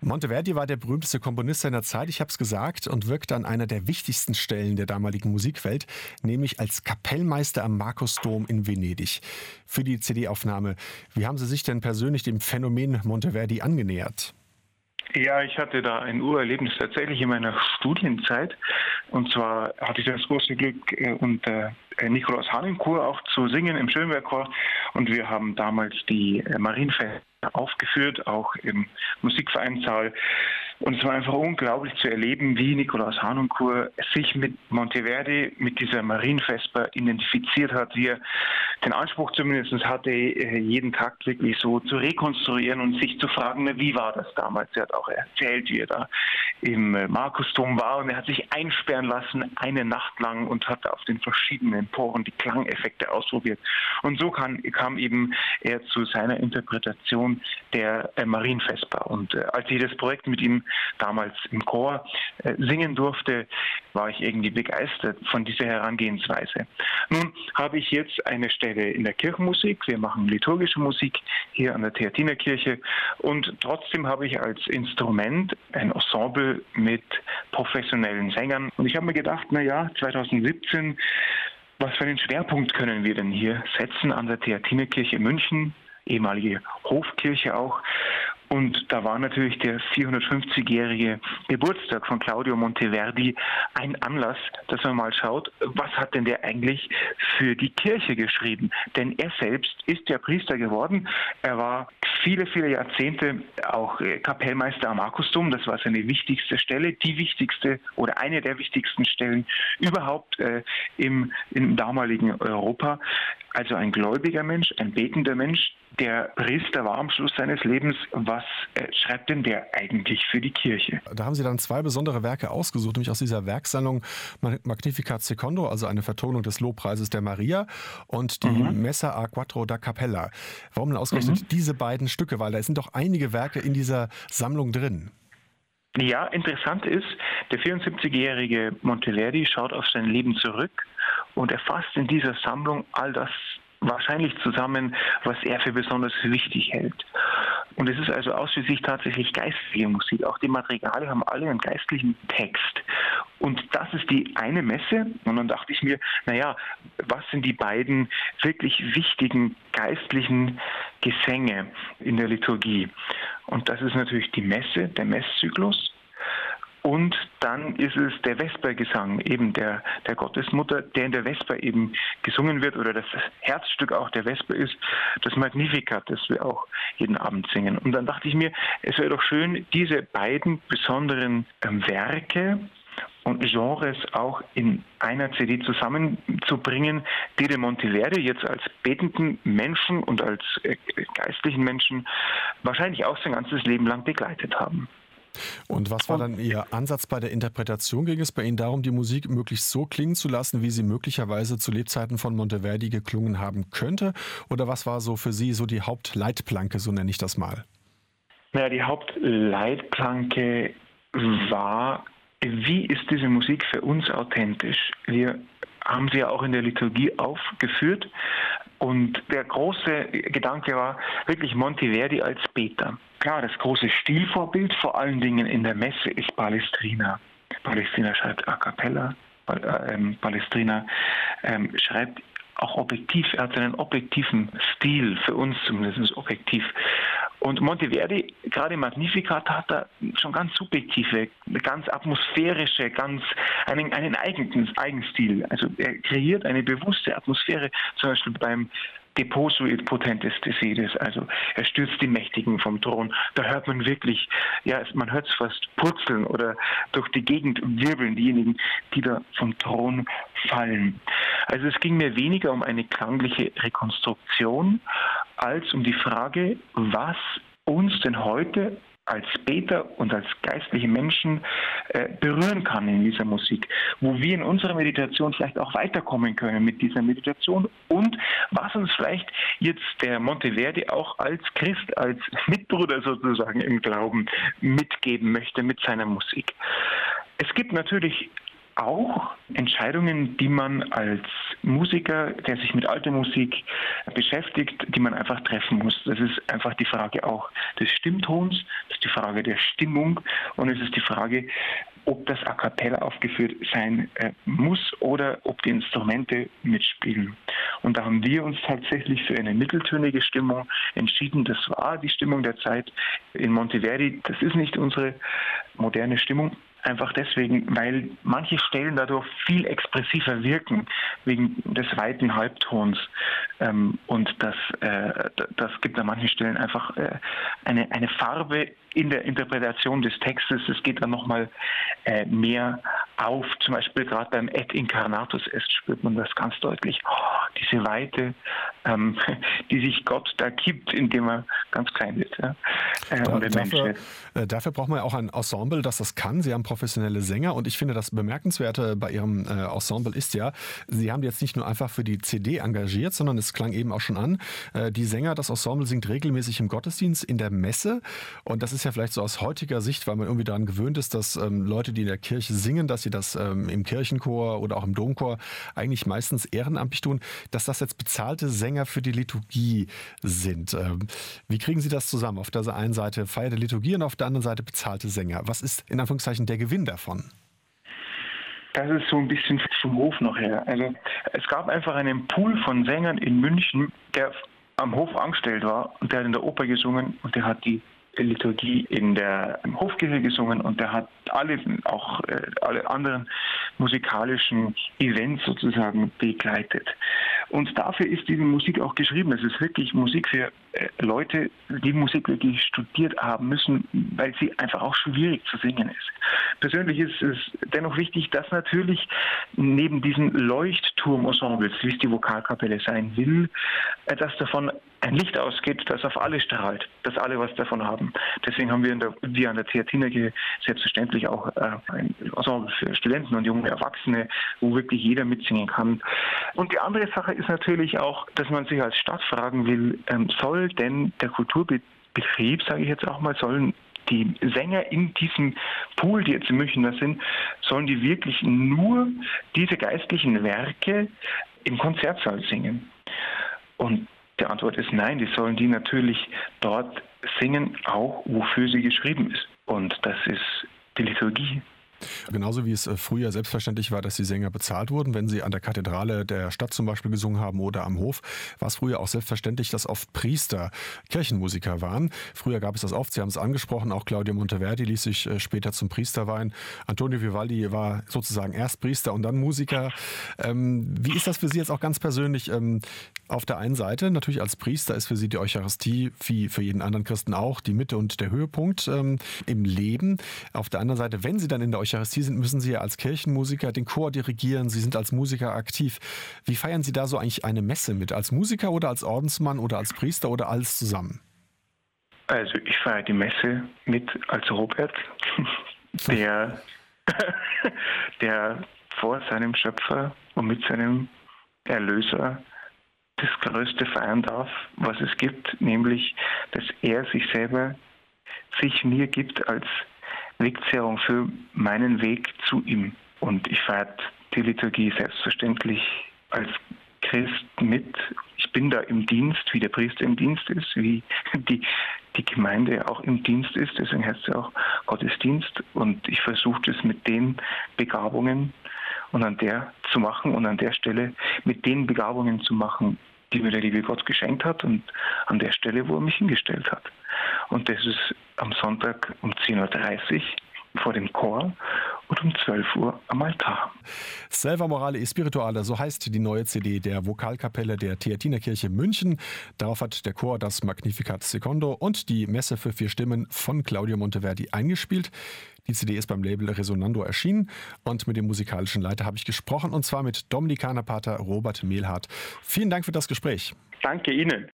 Monteverdi war der berühmteste Komponist seiner Zeit, ich habe es gesagt, und wirkte an einer der wichtigsten Stellen der damaligen Musikwelt, nämlich als Kapellmeister am Markusdom in Venedig. Für die CD-Aufnahme, wie haben Sie sich denn persönlich dem Phänomen Monteverdi angenähert? Ja, ich hatte da ein Urerlebnis tatsächlich in meiner Studienzeit. Und zwar hatte ich das große Glück, unter Nikolaus Harnoncourt auch zu singen im Schönbergchor. Und wir haben damals die Marienfeste aufgeführt, auch im Musikvereinssaal. Und es war einfach unglaublich zu erleben, wie Nikolaus Harnoncourt sich mit Monteverdi, mit dieser Marienvesper identifiziert hat, wie er den Anspruch zumindest hatte, jeden Takt wirklich so zu rekonstruieren und sich zu fragen, wie war das damals? Er hat auch erzählt, wie er da im Markusdom war, und er hat sich einsperren lassen eine Nacht lang und hat auf den verschiedenen Poren die Klangeffekte ausprobiert. Und so kam eben er zu seiner Interpretation der Marienvesper. Und als ich das Projekt mit ihm damals im Chor singen durfte, war ich irgendwie begeistert von dieser Herangehensweise. Nun habe ich jetzt eine Stelle in der Kirchenmusik. Wir machen liturgische Musik hier an der Theatinerkirche, und trotzdem habe ich als Instrument ein Ensemble mit professionellen Sängern. Und ich habe mir gedacht, 2017, was für einen Schwerpunkt können wir denn hier setzen an der Theatinerkirche München, ehemalige Hofkirche auch. Und da war natürlich der 450-jährige Geburtstag von Claudio Monteverdi ein Anlass, dass man mal schaut, was hat denn der eigentlich für die Kirche geschrieben? Denn er selbst ist ja Priester geworden. Er war viele, viele Jahrzehnte auch Kapellmeister am Markusdom. Das war seine wichtigste Stelle, die wichtigste oder eine der wichtigsten Stellen überhaupt im damaligen Europa. Also ein gläubiger Mensch, ein betender Mensch. Der Priester war am Schluss seines Lebens. Was schreibt denn der eigentlich für die Kirche? Da haben Sie dann zwei besondere Werke ausgesucht, nämlich aus dieser Werksammlung Magnificat Secondo, also eine Vertonung des Lobpreises der Maria, und die Messa a Quattro da Cappella. Warum denn ausgerechnet diese beiden Stücke? Weil da sind doch einige Werke in dieser Sammlung drin. Ja, interessant ist, der 74-jährige Monteverdi schaut auf sein Leben zurück und erfasst in dieser Sammlung all das wahrscheinlich zusammen, was er für besonders wichtig hält. Und es ist also ausschließlich tatsächlich geistliche Musik. Auch die Madrigale haben alle einen geistlichen Text. Und das ist die eine Messe. Und dann dachte ich mir, was sind die beiden wirklich wichtigen geistlichen Gesänge in der Liturgie? Und das ist natürlich die Messe, der Messzyklus. Und dann ist es der Vespergesang, eben der Gottesmutter, der in der Vesper eben gesungen wird, oder das Herzstück auch der Vesper ist, das Magnificat, das wir auch jeden Abend singen. Und dann dachte ich mir, es wäre doch schön, diese beiden besonderen Werke und Genres auch in einer CD zusammenzubringen, die den Monteverdi jetzt als betenden Menschen und als geistlichen Menschen wahrscheinlich auch sein ganzes Leben lang begleitet haben. Und was war dann Ihr Ansatz bei der Interpretation? Ging es bei Ihnen darum, die Musik möglichst so klingen zu lassen, wie sie möglicherweise zu Lebzeiten von Monteverdi geklungen haben könnte? Oder was war so für Sie so die Hauptleitplanke, so nenne ich das mal? Die Hauptleitplanke war, wie ist diese Musik für uns authentisch? Wir haben sie ja auch in der Liturgie aufgeführt. Und der große Gedanke war wirklich Monteverdi als Beter. Klar, das große Stilvorbild vor allen Dingen in der Messe ist Palestrina. Palestrina schreibt a cappella, Palestrina schreibt auch objektiv, er hat einen objektiven Stil, für uns zumindest objektiv. Und Monteverdi, gerade im Magnificat, hat er schon ganz subjektive, ganz atmosphärische, einen Eigenstil. Also er kreiert eine bewusste Atmosphäre, zum Beispiel beim Deposu et potentes Decides, also er stürzt die Mächtigen vom Thron. Da hört man wirklich, man hört es fast purzeln oder durch die Gegend wirbeln, diejenigen, die da vom Thron fallen. Also es ging mir weniger um eine klangliche Rekonstruktion, als um die Frage, was uns denn heute als Beter und als geistliche Menschen berühren kann in dieser Musik, wo wir in unserer Meditation vielleicht auch weiterkommen können mit dieser Meditation, und was uns vielleicht jetzt der Monteverdi auch als Christ, als Mitbruder sozusagen im Glauben mitgeben möchte mit seiner Musik. Es gibt natürlich auch Entscheidungen, die man als Musiker, der sich mit alter Musik beschäftigt, die man einfach treffen muss. Das ist einfach die Frage auch des Stimmtons, das ist die Frage der Stimmung und es ist die Frage, ob das A cappella aufgeführt sein muss oder ob die Instrumente mitspielen. Und da haben wir uns tatsächlich für eine mitteltönige Stimmung entschieden. Das war die Stimmung der Zeit in Monteverdi. Das ist nicht unsere moderne Stimmung. Einfach deswegen, weil manche Stellen dadurch viel expressiver wirken, wegen des weiten Halbtons. Und das gibt an manchen Stellen einfach eine Farbe in der Interpretation des Textes. Es geht dann nochmal mehr auf. Zum Beispiel gerade beim Et incarnatus est spürt man das ganz deutlich. Oh, diese Weite, die sich Gott da gibt, indem er ganz klein wird. Ja? Dafür braucht man ja auch ein Ensemble, das das kann. Sie haben professionelle Sänger und ich finde, das Bemerkenswerte bei Ihrem Ensemble ist ja, Sie haben jetzt nicht nur einfach für die CD engagiert, sondern es klang eben auch schon an, die Sänger, das Ensemble singt regelmäßig im Gottesdienst, in der Messe und das ist ja vielleicht so aus heutiger Sicht, weil man irgendwie daran gewöhnt ist, dass Leute, die in der Kirche singen, dass sie das im Kirchenchor oder auch im Domchor eigentlich meistens ehrenamtlich tun, dass das jetzt bezahlte Sänger für die Liturgie sind. Wie kriegen Sie das zusammen? Auf der einen Seite Feier der Liturgie und auf der anderen Seite bezahlte Sänger. Was ist in Anführungszeichen der Gewinn davon? Das ist so ein bisschen vom Hof noch her. Also es gab einfach einen Pool von Sängern in München, der am Hof angestellt war und der hat in der Oper gesungen und der hat die Liturgie in der Hofkirche gesungen und der hat alle anderen musikalischen Events sozusagen begleitet. Und dafür ist diese Musik auch geschrieben. Es ist wirklich Musik für Leute, die Musik wirklich studiert haben müssen, weil sie einfach auch schwierig zu singen ist. Persönlich ist es dennoch wichtig, dass natürlich neben diesen Leuchtturm-Ensembles, wie es die Vokalkapelle sein will, dass davon ein Licht ausgeht, das auf alle strahlt, dass alle was davon haben. Deswegen haben wir an der Theatinerkirche selbstverständlich auch ein Ensemble für Studenten und junge Erwachsene, wo wirklich jeder mitsingen kann. Und die andere Sache ist natürlich auch, dass man sich als Stadt fragen will, soll denn der Kulturbetrieb, sage ich jetzt auch mal, sollen die Sänger in diesem Pool, die jetzt in München da sind, sollen die wirklich nur diese geistlichen Werke im Konzertsaal singen? Und die Antwort ist nein, die sollen die natürlich dort singen, auch wofür sie geschrieben ist. Und das ist die Liturgie. Genauso wie es früher selbstverständlich war, dass die Sänger bezahlt wurden, wenn sie an der Kathedrale der Stadt zum Beispiel gesungen haben oder am Hof, war es früher auch selbstverständlich, dass oft Priester Kirchenmusiker waren. Früher gab es das oft, Sie haben es angesprochen, auch Claudio Monteverdi ließ sich später zum Priester weihen. Antonio Vivaldi war sozusagen erst Priester und dann Musiker. Wie ist das für Sie jetzt auch ganz persönlich? Auf der einen Seite, natürlich als Priester ist für Sie die Eucharistie, wie für jeden anderen Christen auch, die Mitte und der Höhepunkt im Leben. Auf der anderen Seite, wenn Sie dann in der Eucharistie sind, müssen Sie ja als Kirchenmusiker den Chor dirigieren. Sie sind als Musiker aktiv. Wie feiern Sie da so eigentlich eine Messe mit? Als Musiker oder als Ordensmann oder als Priester oder alles zusammen? Also ich feiere die Messe mit als Robert, der vor seinem Schöpfer und mit seinem Erlöser das Größte feiern darf, was es gibt, nämlich, dass er sich mir gibt als Wegzehrung für meinen Weg zu ihm. Und ich feiere die Liturgie selbstverständlich als Christ mit. Ich bin da im Dienst, wie der Priester im Dienst ist, wie die Gemeinde auch im Dienst ist. Deswegen heißt es ja auch Gottesdienst. Und ich versuche das mit den Begabungen und an der Stelle mit den Begabungen zu machen, die mir der liebe Gott geschenkt hat und an der Stelle, wo er mich hingestellt hat. Und das ist am Sonntag um 10.30 Uhr vor dem Chor und um 12 Uhr am Altar. Selva Morale e Spirituale, so heißt die neue CD der Vokalkapelle der Theatinerkirche München. Darauf hat der Chor das Magnificat Secondo und die Messe für 4 Stimmen von Claudio Monteverdi eingespielt. Die CD ist beim Label Resonando erschienen und mit dem musikalischen Leiter habe ich gesprochen und zwar mit Dominikanerpater Robert Mehlhardt. Vielen Dank für das Gespräch. Danke Ihnen.